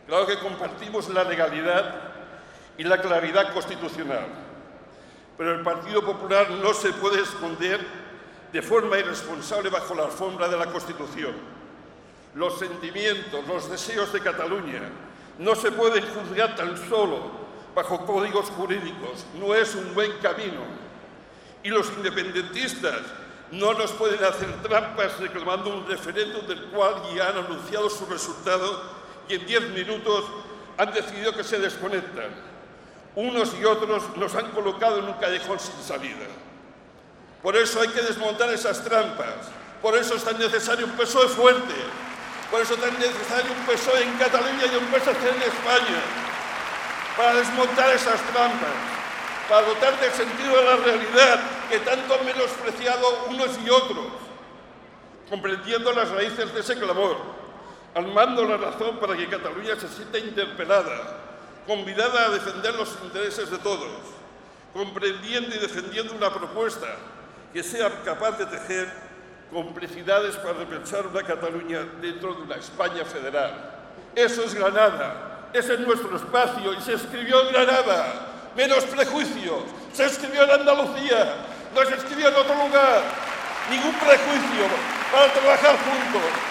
Claro que compartimos la legalidad y la claridad constitucional, pero el Partido Popular no se puede esconder de forma irresponsable bajo la alfombra de la Constitución. Los sentimientos, los deseos de Cataluña no se pueden juzgar tan solo bajo códigos jurídicos. No es un buen camino. Y los independentistas no nos pueden hacer trampas reclamando un referéndum del cual ya han anunciado su resultado y en 10 minutos han decidido que se desconectan. Unos y otros nos han colocado en un callejón sin salida. Por eso hay que desmontar esas trampas. Por eso es tan necesario un PSOE fuerte. Por eso es tan necesario un PSOE en Cataluña y un PSC en España. Para desmontar esas trampas. Para dotar de sentido a la realidad que tanto han menospreciado unos y otros. Comprendiendo las raíces de ese clamor. Armando la razón para que Cataluña se sienta interpelada. Convidada a defender los intereses de todos. Comprendiendo y defendiendo una propuesta que sea capaz de tejer complicidades para repensar una Cataluña dentro de una España federal. Eso es Granada, ese es nuestro espacio y se escribió en Granada. Menos prejuicios, se escribió en Andalucía, no se escribió en otro lugar. Ningún prejuicio para trabajar juntos.